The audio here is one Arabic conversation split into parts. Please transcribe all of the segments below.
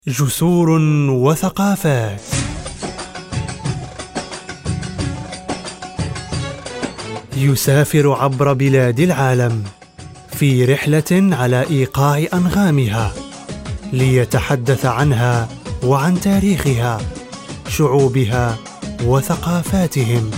جسور وثقافات. يسافر عبر بلاد العالم في رحلة على إيقاع أنغامها ليتحدث عنها وعن تاريخها، شعوبها وثقافاتهم.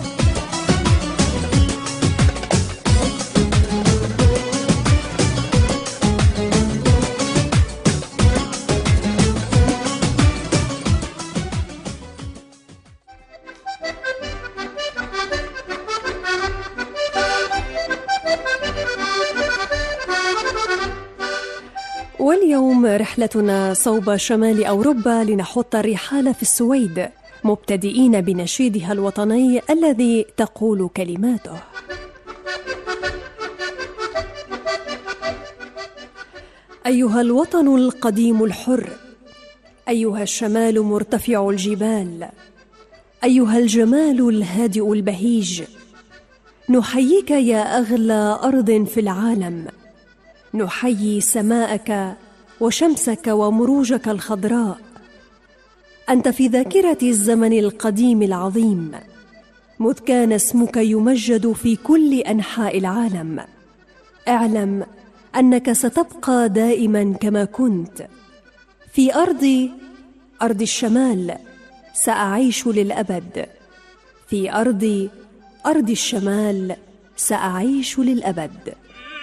واليوم رحلتنا صوب شمال أوروبا لنحط الرحال في السويد، مبتدئين بنشيدها الوطني الذي تقول كلماته: أيها الوطن القديم الحر، أيها الشمال مرتفع الجبال، أيها الجمال الهادئ البهيج، نحييك يا أغلى أرض في العالم، نحيي سماءك وشمسك ومروجك الخضراء. أنت في ذاكرة الزمن القديم العظيم، مذ كان اسمك يمجد في كل أنحاء العالم. اعلم أنك ستبقى دائما كما كنت. في أرض الشمال سأعيش للأبد. في أرض الشمال سأعيش للأبد.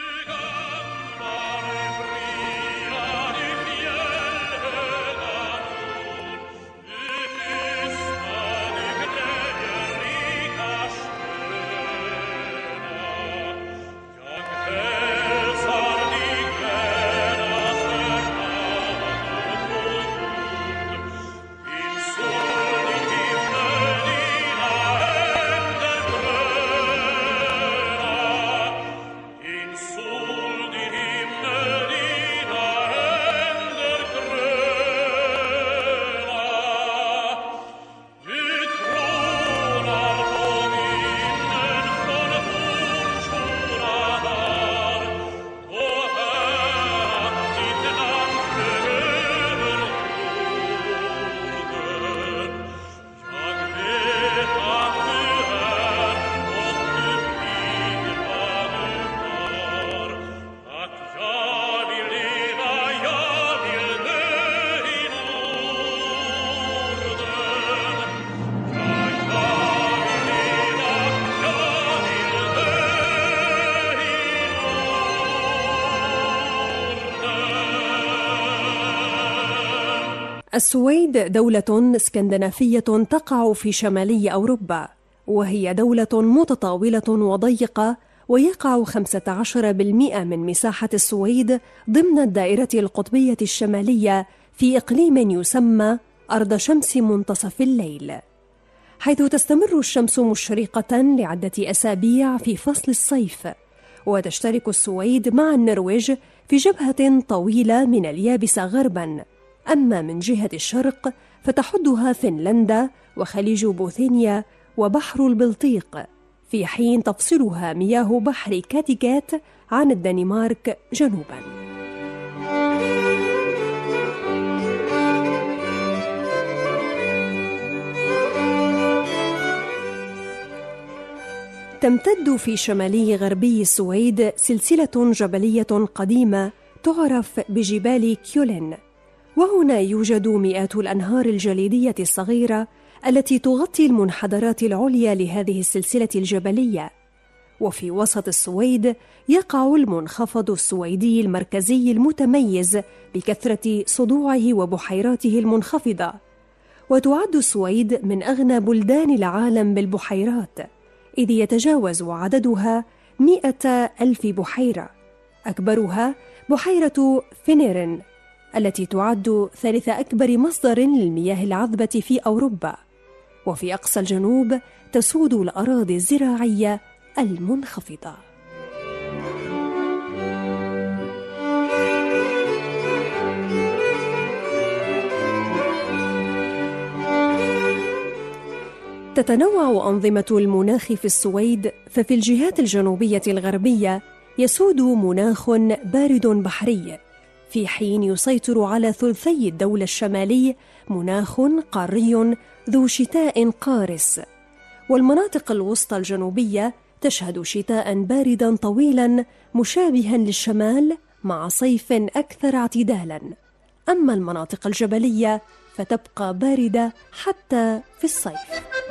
السويد دولة اسكندنافية تقع في شمالي أوروبا، وهي دولة متطاولة وضيقة، ويقع 15% من مساحة السويد ضمن الدائرة القطبية الشمالية في إقليم يسمى أرض شمس منتصف الليل، حيث تستمر الشمس مشرقة لعدة أسابيع في فصل الصيف. وتشترك السويد مع النرويج في جبهة طويلة من اليابسة غرباً. أما من جهة الشرق فتحدها فنلندا وخليج بوثينيا وبحر البلطيق، في حين تفصلها مياه بحر كاتيغات عن الدنمارك جنوباً. تمتد في شمالي غربي السويد سلسلة جبلية قديمة تعرف بجبال كيولن، وهنا يوجد مئات الأنهار الجليدية الصغيرة التي تغطي المنحدرات العليا لهذه السلسلة الجبلية. وفي وسط السويد يقع المنخفض السويدي المركزي المتميز بكثرة صدوعه وبحيراته المنخفضة، وتعد السويد من أغنى بلدان العالم بالبحيرات، إذ يتجاوز عددها 100,000 بحيرة، أكبرها بحيرة فينيرن التي تعد ثالث أكبر مصدر للمياه العذبة في أوروبا. وفي أقصى الجنوب تسود الأراضي الزراعية المنخفضة. تتنوع أنظمة المناخ في السويد، ففي الجهات الجنوبية الغربية يسود مناخ بارد بحري، في حين يسيطر على ثلثي الدولة الشمالي مناخ قاري ذو شتاء قارس، والمناطق الوسطى الجنوبية تشهد شتاء باردا طويلا مشابها للشمال مع صيف أكثر اعتدالا. أما المناطق الجبلية فتبقى باردة حتى في الصيف.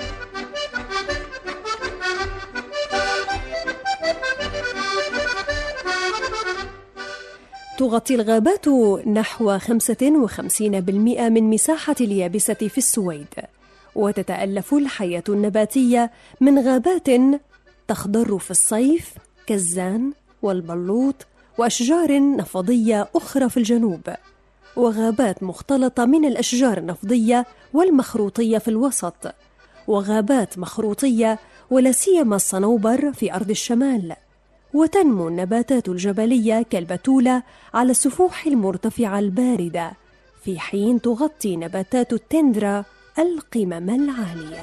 تغطي الغابات نحو 55% من مساحة اليابسة في السويد، وتتألف الحياة النباتية من غابات تخضر في الصيف كالزان والبلوط وأشجار نفضية أخرى في الجنوب، وغابات مختلطة من الأشجار النفضية والمخروطية في الوسط، وغابات مخروطية ولا سيما الصنوبر في أرض الشمال. وتنمو النباتات الجبلية كالبتولة على السفوح المرتفعة الباردة، في حين تغطي نباتات التندرا القمم العالية.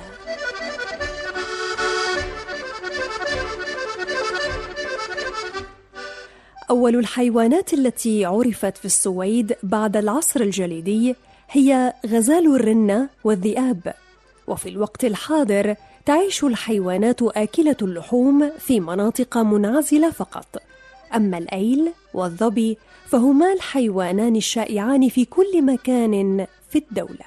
أول الحيوانات التي عرفت في السويد بعد العصر الجليدي هي غزال الرنة والذئاب، وفي الوقت الحاضر تعيش الحيوانات آكلة اللحوم في مناطق منعزلة فقط. أما الأيل والظبي فهما الحيوانان الشائعان في كل مكان في الدولة.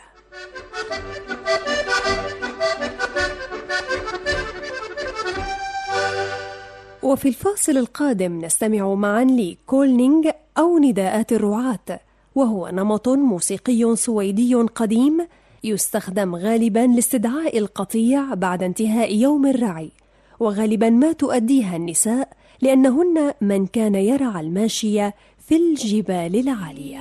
وفي الفاصل القادم نستمع معا لكولنينغ أو نداءات الرعاة، وهو نمط موسيقي سويدي قديم يستخدم غالبا لاستدعاء القطيع بعد انتهاء يوم الرعي، وغالبا ما تؤديها النساء لأنهن من كان يرعى الماشية في الجبال العالية.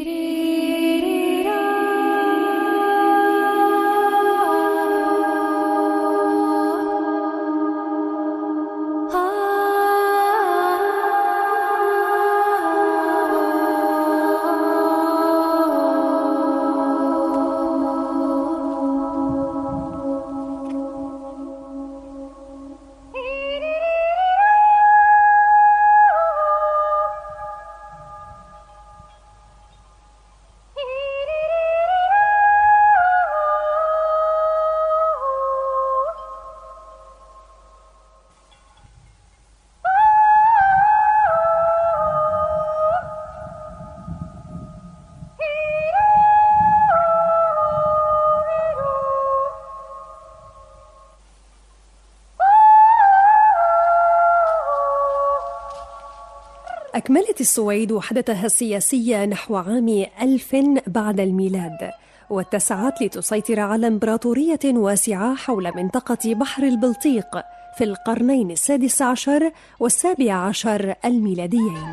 أكملت السويد وحدتها السياسية نحو عام 1000 بعد الميلاد، واتسعت لتسيطر على إمبراطورية واسعة حول منطقة بحر البلطيق في القرنين 16 و17 الميلاديين.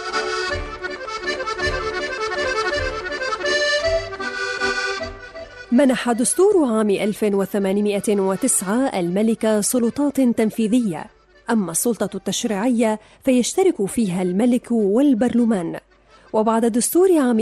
منح دستور عام 1809 الملك سلطات تنفيذية، أما السلطة التشريعية فيشترك فيها الملك والبرلمان. وبعد دستور عام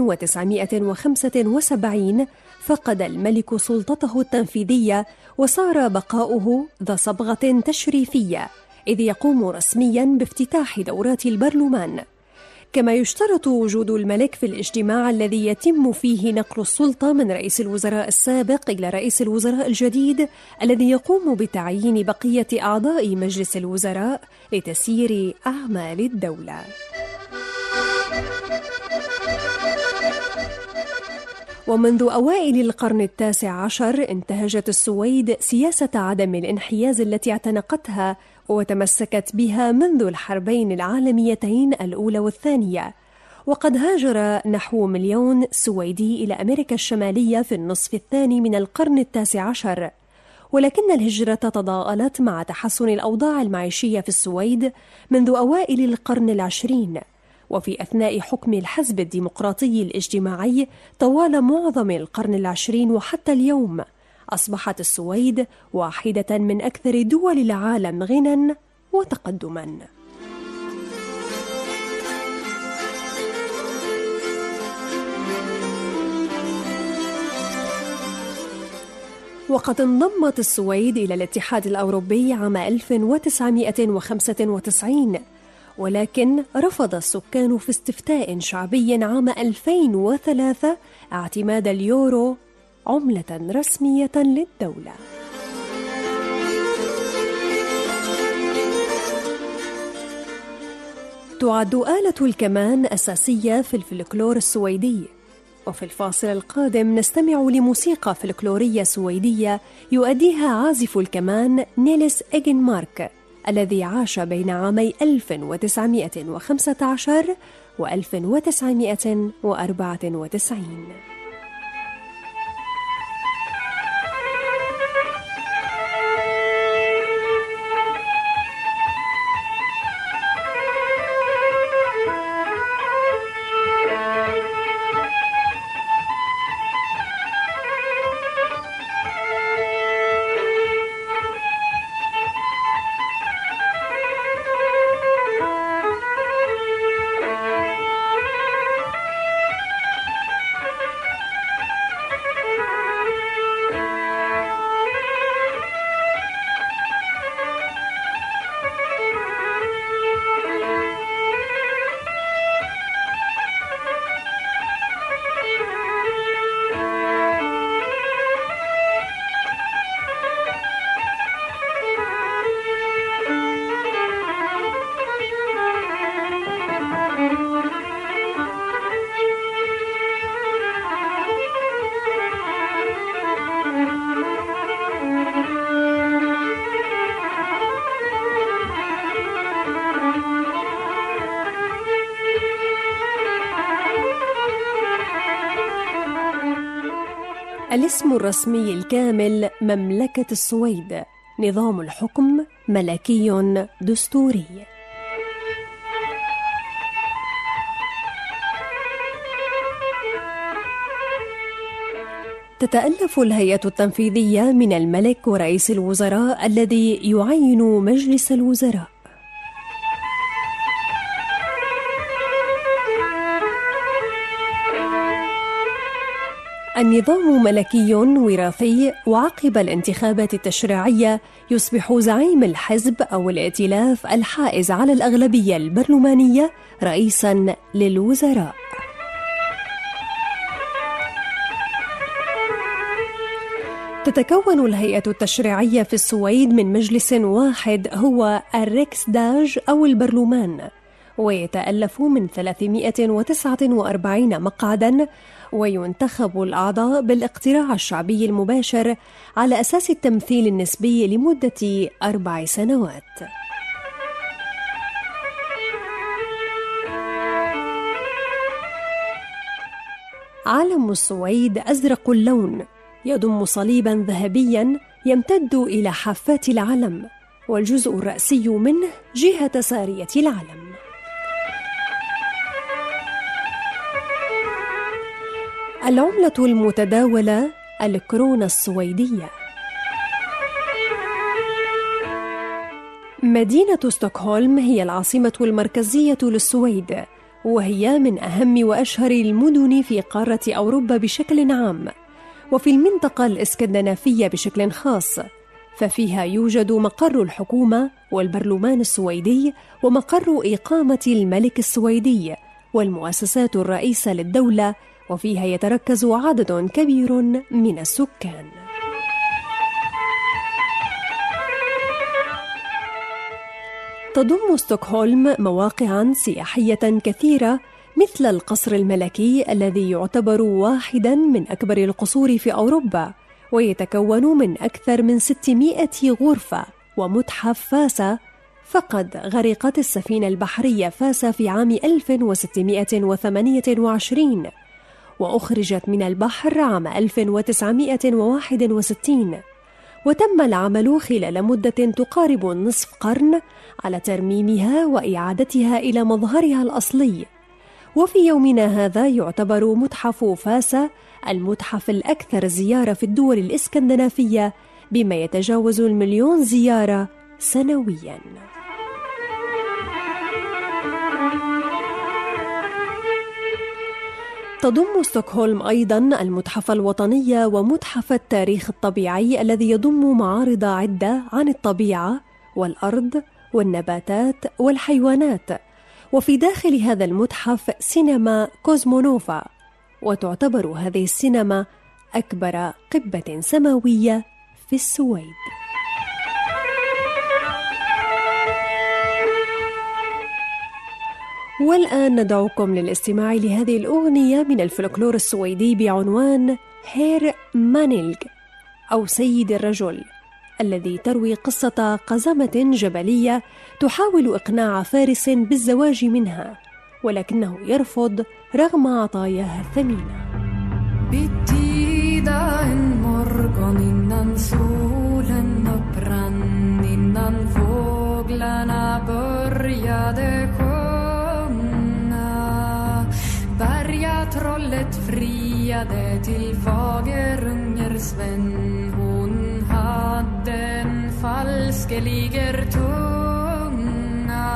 1975 فقد الملك سلطته التنفيذية، وصار بقاؤه ذا صبغة تشريفية، إذ يقوم رسمياً بافتتاح دورات البرلمان. كما يشترط وجود الملك في الاجتماع الذي يتم فيه نقل السلطة من رئيس الوزراء السابق إلى رئيس الوزراء الجديد الذي يقوم بتعيين بقية أعضاء مجلس الوزراء لتسيير أعمال الدولة. ومنذ أوائل القرن 19 انتهجت السويد سياسة عدم الانحياز التي اعتنقتها وتمسكت بها منذ الحربين العالميتين الأولى والثانية، وقد هاجر نحو 1,000,000 سويدي إلى أمريكا الشمالية في النصف الثاني من القرن 19، ولكن الهجرة تضاءلت مع تحسن الأوضاع المعيشية في السويد منذ أوائل القرن 20، وفي أثناء حكم الحزب الديمقراطي الاجتماعي طوال معظم القرن 20 وحتى اليوم، أصبحت السويد واحدة من أكثر دول العالم غنى وتقدما. وقد انضمت السويد إلى الاتحاد الأوروبي عام 1995، ولكن رفض السكان في استفتاء شعبي عام 2003 اعتماد اليورو عملة رسمية للدولة. تعد آلة الكمان أساسية في الفلكلور السويدي، وفي الفاصل القادم نستمع لموسيقى فلكلورية سويدية يؤديها عازف الكمان نيلس إيغنمارك الذي عاش بين عامي 1915 و 1994. الاسم الرسمي الكامل مملكة السويد، نظام الحكم ملكي دستوري. تتألف الهيئة التنفيذية من الملك ورئيس الوزراء الذي يعين مجلس الوزراء. النظام ملكي وراثي، وعقب الانتخابات التشريعية يصبح زعيم الحزب أو الائتلاف الحائز على الأغلبية البرلمانية رئيساً للوزراء. تتكون الهيئة التشريعية في السويد من مجلس واحد هو الريكسداج أو البرلمان، ويتألف من 349 مقعداً، وينتخب الأعضاء بالاقتراع الشعبي المباشر على أساس التمثيل النسبي لمدة 4 سنوات. علم السويد أزرق اللون، يضم صليباً ذهبياً يمتد إلى حافات العلم، والجزء الرأسي منه جهة سارية العلم. العملة المتداولة الكرونة السويدية. مدينة ستوكهولم هي العاصمة المركزية للسويد، وهي من أهم وأشهر المدن في قارة أوروبا بشكل عام، وفي المنطقة الإسكندنافية بشكل خاص، ففيها يوجد مقر الحكومة والبرلمان السويدي ومقر إقامة الملك السويدي والمؤسسات الرئيسة للدولة، وفيها يتركز عدد كبير من السكان. تضم ستوكهولم مواقعاً سياحية كثيرة مثل القصر الملكي الذي يعتبر واحداً من أكبر القصور في أوروبا، ويتكون من أكثر من 600 غرفة، ومتحف فاسا. فقد غرقت السفينة البحرية فاسا في عام 1628 وأخرجت من البحر عام 1961، وتم العمل خلال مدة تقارب نصف قرن على ترميمها وإعادتها إلى مظهرها الأصلي. وفي يومنا هذا يعتبر متحف فاسا المتحف الأكثر زيارة في الدول الإسكندنافية، بما يتجاوز 1,000,000 زيارة سنوياً. تضم ستوكهولم أيضاً المتحف الوطني ومتحف التاريخ الطبيعي الذي يضم معارض عدة عن الطبيعة والأرض والنباتات والحيوانات، وفي داخل هذا المتحف سينما كوزمونوفا، وتعتبر هذه السينما أكبر قبة سماوية في السويد. والآن ندعوكم للاستماع لهذه الأغنية من الفلكلور السويدي بعنوان هير مانيلغ أو سيد الرجل، الذي تروي قصة قزمة جبلية تحاول إقناع فارس بالزواج منها، ولكنه يرفض رغم عطاياها الثمينة. Trollet friade till fagerungers vän. Hon hade en falskeliger tunga.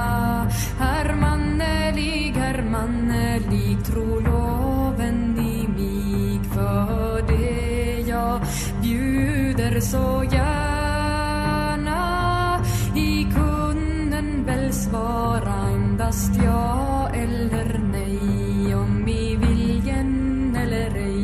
Hermannelig, tro loven i mig. För det jag bjuder så gärna. I kunden väl svara endast ja eller nej. Om i viljen eller ej.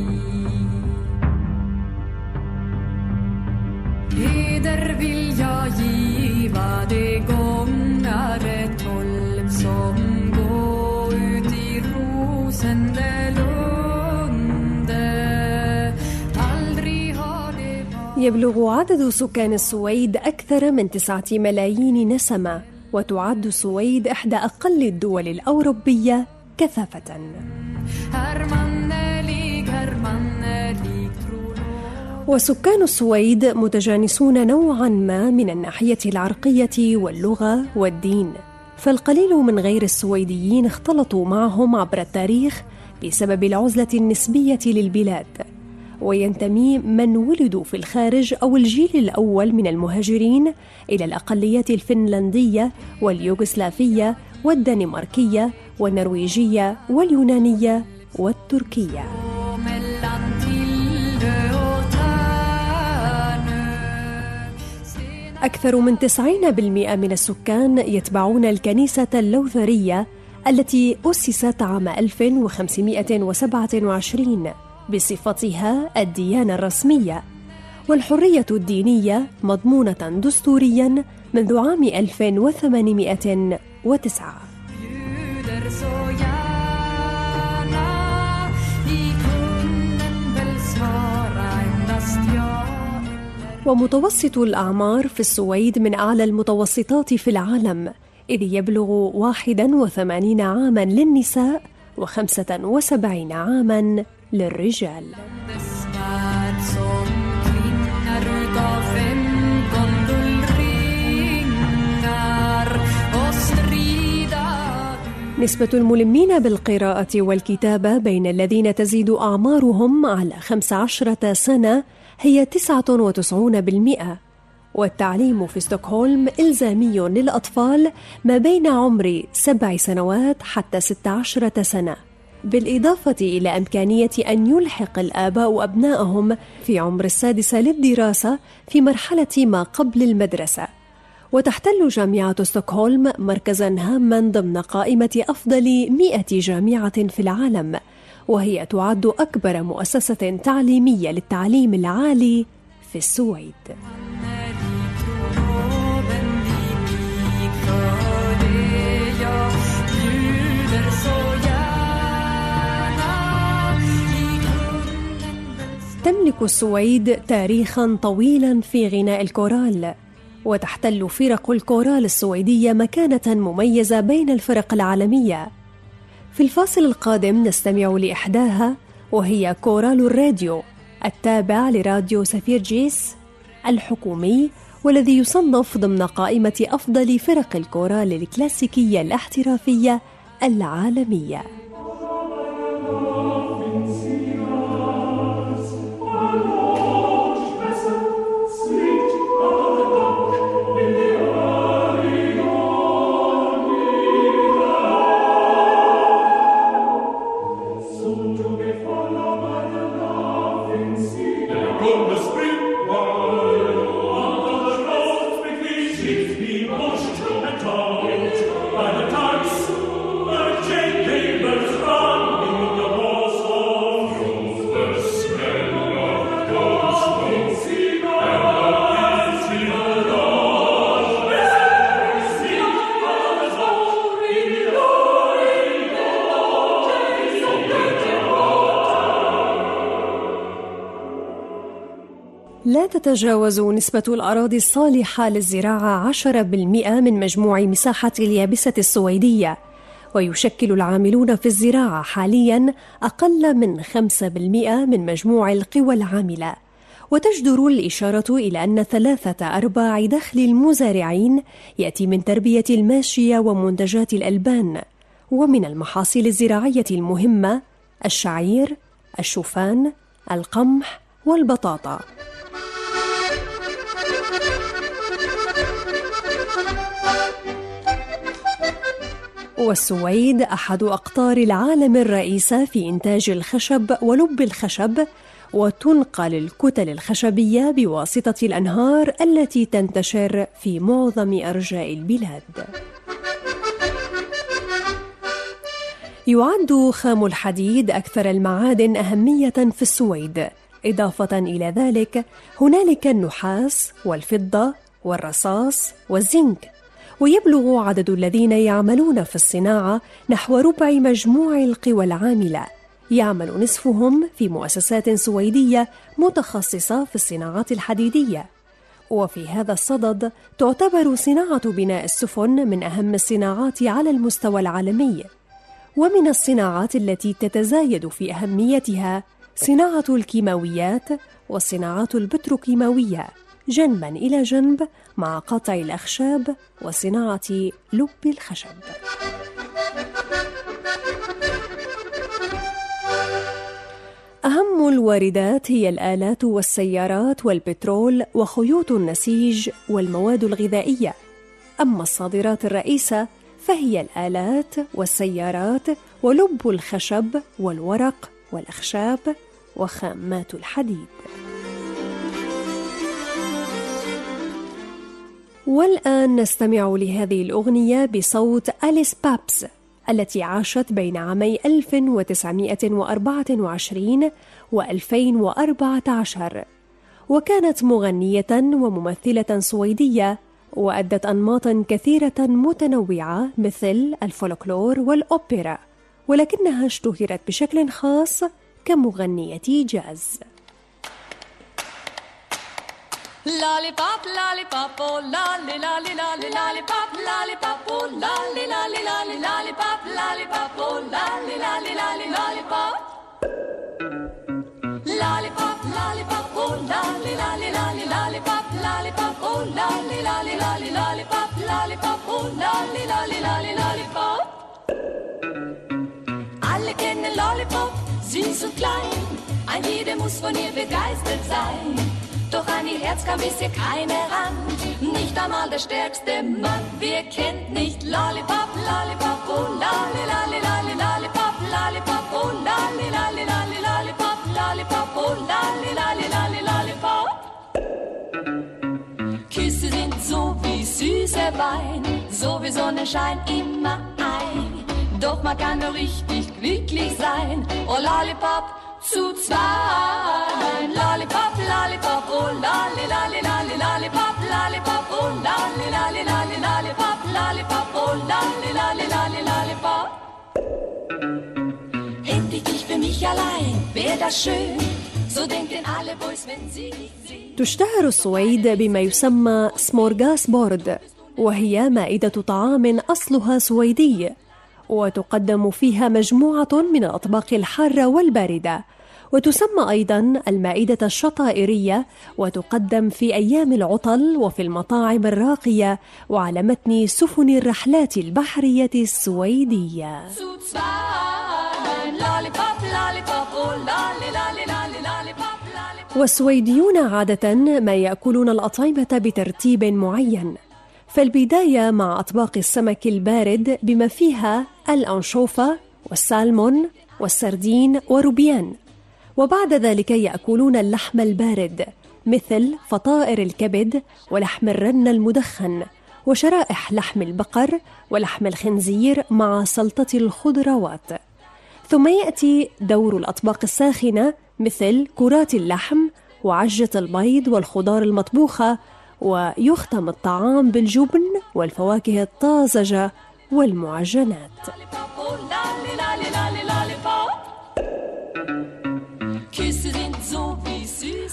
Heder vill jag giva det gångare 12 som gå ut i rosende lunde. Aldrig har det varit. يبلغ عدد سكان السويد أكثر من 9 ملايين نسمة، وتعد السويد إحدى أقل الدول الأوروبية كثافة. وسكان السويد متجانسون نوعا ما من الناحية العرقية واللغة والدين، فالقليل من غير السويديين اختلطوا معهم عبر التاريخ بسبب العزلة النسبية للبلاد، وينتمي من ولدوا في الخارج أو الجيل الأول من المهاجرين إلى الأقليات الفنلندية واليوغوسلافية والدنماركية والنرويجية واليونانية والتركية. أكثر من 90% من السكان يتبعون الكنيسة اللوثرية التي أسست عام 1527 بصفتها الديانة الرسمية، والحرية الدينية مضمونة دستورياً منذ عام 1809. ومتوسط الأعمار في السويد من أعلى المتوسطات في العالم، إذ يبلغ 81 عاماً للنساء و75 عاماً للرجال. نسبة الملمين بالقراءة والكتابة بين الذين تزيد أعمارهم على 15 سنة هي 99%، والتعليم في ستوكهولم إلزامي للأطفال ما بين عمر 7 سنوات حتى 16 سنة، بالإضافة إلى إمكانية أن يلحق الآباء أبنائهم في عمر 6 للدراسة في مرحلة ما قبل المدرسة. وتحتل جامعة ستوكهولم مركزاً هاماً ضمن قائمة أفضل 100 جامعة في العالم، وهي تعد أكبر مؤسسة تعليمية للتعليم العالي في السويد. تملك السويد تاريخاً طويلاً في غناء الكورال، وتحتل فرق الكورال السويدية مكانة مميزة بين الفرق العالمية. في الفاصل القادم نستمع لإحداها، وهي كورال الراديو التابع لراديو سفيرجيس الحكومي، والذي يصنف ضمن قائمة أفضل فرق الكورال الكلاسيكية الاحترافية العالمية. لا تتجاوز نسبة الأراضي الصالحة للزراعة 10% من مجموع مساحة اليابسة السويدية، ويشكل العاملون في الزراعة حالياً أقل من 5% من مجموع القوى العاملة. وتجدر الإشارة إلى أن 3/4 دخل المزارعين يأتي من تربية الماشية ومنتجات الألبان، ومن المحاصيل الزراعية المهمة الشعير، الشوفان، القمح والبطاطا. والسويد أحد أقطار العالم الرئيسة في إنتاج الخشب ولب الخشب، وتنقل الكتل الخشبية بواسطة الأنهار التي تنتشر في معظم أرجاء البلاد. يعد خام الحديد أكثر المعادن أهمية في السويد. إضافة إلى ذلك هنالك النحاس والفضة والرصاص والزنك، ويبلغ عدد الذين يعملون في الصناعة نحو ربع مجموع القوى العاملة. يعمل نصفهم في مؤسسات سويدية متخصصة في الصناعات الحديدية. وفي هذا الصدد تعتبر صناعة بناء السفن من أهم الصناعات على المستوى العالمي. ومن الصناعات التي تتزايد في أهميتها صناعة الكيماويات والصناعات البتروكيماوية جنباً إلى جنب مع قطع الأخشاب وصناعة لب الخشب. أهم الواردات هي الآلات والسيارات والبترول وخيوط النسيج والمواد الغذائية. أما الصادرات الرئيسة فهي الآلات والسيارات ولب الخشب والورق والأخشاب وخامات الحديد. والآن نستمع لهذه الأغنية بصوت أليس بابس التي عاشت بين عامي 1924 و2014، وكانت مغنية وممثلة سويدية، وأدت أنماطا كثيرة متنوعة مثل الفولكلور والأوبرا، ولكنها اشتهرت بشكل خاص كمغنية جاز. Lollipop, lollipop, oh lolly, lolly, lolly, lollipop, lollipop, oh lolly, lolly, lolly, lollipop, lollipop, oh lolly, lolly, lolly, lollipop. Lollipop, lollipop, oh lolly, lolly, lolly, lollipop, lollipop, oh lolly, lolly, lolly, lollipop, lollipop, oh lolly, lolly, lolly, lollipop. Alle kennen Lollipop, süß und klein, ein jeder muss von ihr begeistert sein. Doch an ihr Herz kam bisher keiner ran, nicht einmal der stärkste Mann. Wer kennt nicht Lollipop, Lollipop, oh lolly, lolly, lolly, lollipop, lollipop, oh lolly, lolly, lolly, lollipop, lollipop, oh lolly, lolly, lolly, lollipop. Küsse sind so wie süßer Wein, so wie Sonnenschein immer ein. Doch man kann nur richtig glücklich sein, oh Lollipop, zu zweit. Lollipop, lollipop, oh lolly, lolly, lolly, lollipop, lollipop, oh lolly, lolly, lolly, lollipop, lollipop, oh lolly, lolly, lolly, lollipop. Hätte ich dich für mich allein, wär das schön, so denken alle Boys, wenn sie nicht sehen. تشتهر السويد بما يسمى سمورغاس بورد، وهي مائدة طعام أصلها سويدي، وتقدم فيها مجموعة من الأطباق الحارة والباردة، وتسمى أيضاً المائدة الشطائرية، وتقدم في أيام العطل وفي المطاعم الراقية وعلى متن سفن الرحلات البحرية السويدية. والسويديون عادة ما يأكلون الأطعمة بترتيب معين، فالبداية مع أطباق السمك البارد بما فيها الأنشوفة والسالمون والسردين وروبيان، وبعد ذلك يأكلون اللحم البارد مثل فطائر الكبد ولحم الرنة المدخن وشرائح لحم البقر ولحم الخنزير مع سلطة الخضروات. ثم يأتي دور الأطباق الساخنة مثل كرات اللحم وعجة البيض والخضار المطبوخة، ويختم الطعام بالجبن والفواكه الطازجة والمعجنات.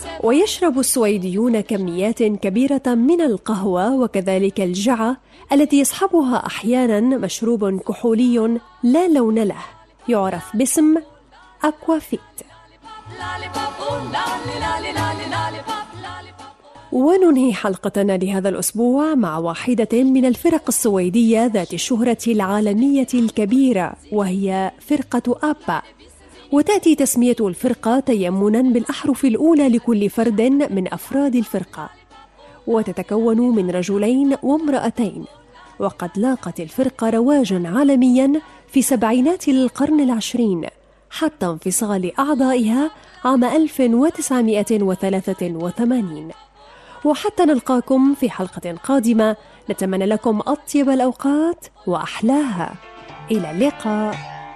ويشرب السويديون كميات كبيرة من القهوة وكذلك الجعة التي يصحبها أحيانا مشروب كحولي لا لون له يعرف باسم أكوافيت. وننهي حلقتنا لهذا الأسبوع مع واحدة من الفرق السويدية ذات الشهرة العالمية الكبيرة، وهي فرقة أبا. وتأتي تسمية الفرقة تيمنا بالأحرف الأولى لكل فرد من أفراد الفرقة، وتتكون من رجلين وامرأتين. وقد لاقت الفرقة رواجا عالميا في سبعينات القرن العشرين حتى انفصال أعضائها عام 1983. وحتى نلقاكم في حلقة قادمة، نتمنى لكم أطيب الأوقات وأحلاها. إلى اللقاء.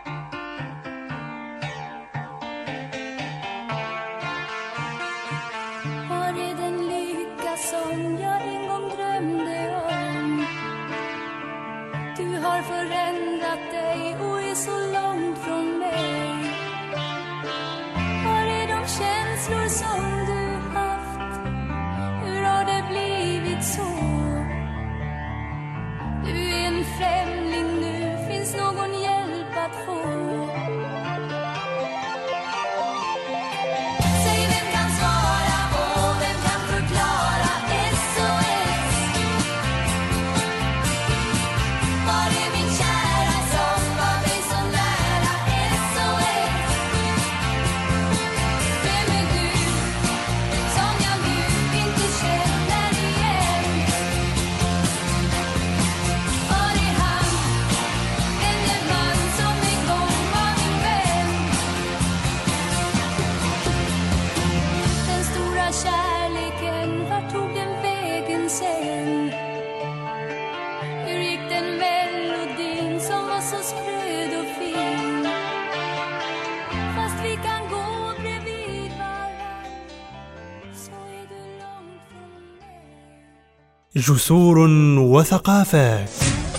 Har förändrat dig och är så långt från mig. Var är de känslor som du haft? Hur har det blivit så? Du är en främling nu, finns någon hjälp att få? Säg vem kan svara och vem kan förklara SOS? Var är min kära som var mig så nära SOS? Vem är du som jag nu inte känner igen? Var är han, denne man som en gång var min vän? Den stora kärleken, vart tog den vägen sen? Hur gick den melodin som var så spröd och fin? Fast vi kan gå bredvid varann, så är du långt från mig. جسور وثقافات.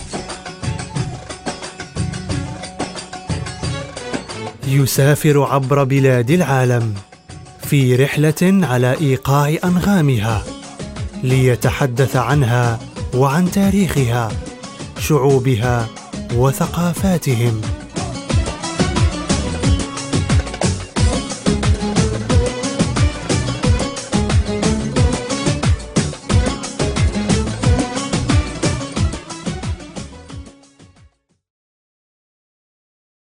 يسافر عبر بلاد العالم في رحلة على إيقاع أنغامها ليتحدث عنها وعن تاريخها، شعوبها وثقافاتهم.